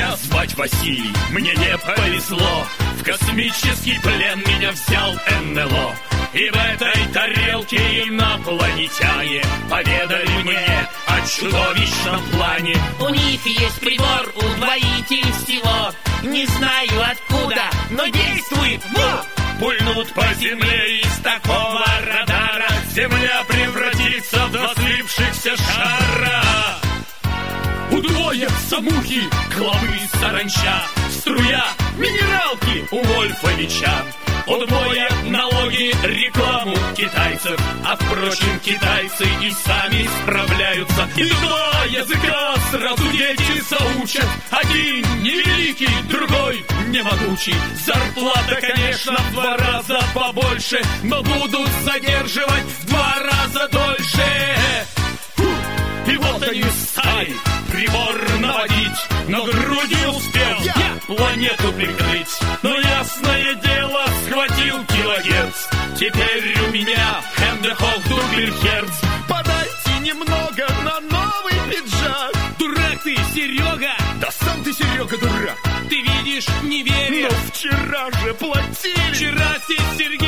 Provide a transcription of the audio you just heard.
Меня звать Василий, мне не повезло. В космический плен меня взял НЛО. И в этой тарелке инопланетяне поведали мне о чудовищном плане. У них есть прибор, удвоитель всего. Не знаю откуда, но действует. Во! Пульнут по земле из такого радара, земля превратится в два слипшихся шара. Удвоятся мухи, клопы, саранча, струя, минералки у Вольфовича. Удвоят налоги, рекламу китайцев. А впрочем, китайцы и сами справляются. И два языка сразу дети заучат. Один невеликий, другой немогучий. Зарплата, конечно, в 2 раза побольше, но будут задерживать в 2 раза дольше. И вот они стали прибор наводить, но грудь не успел я планету прикрыть. Но ясное дело, схватил килогерц. Теперь у меня Хендехох Дубельхерц. Подайте немного на новый пиджак. Дурак ты, Серега! Да сам ты, Серега, дурак. Ты видишь, не веришь. Но вчера же платили. Вчера здесь Сергей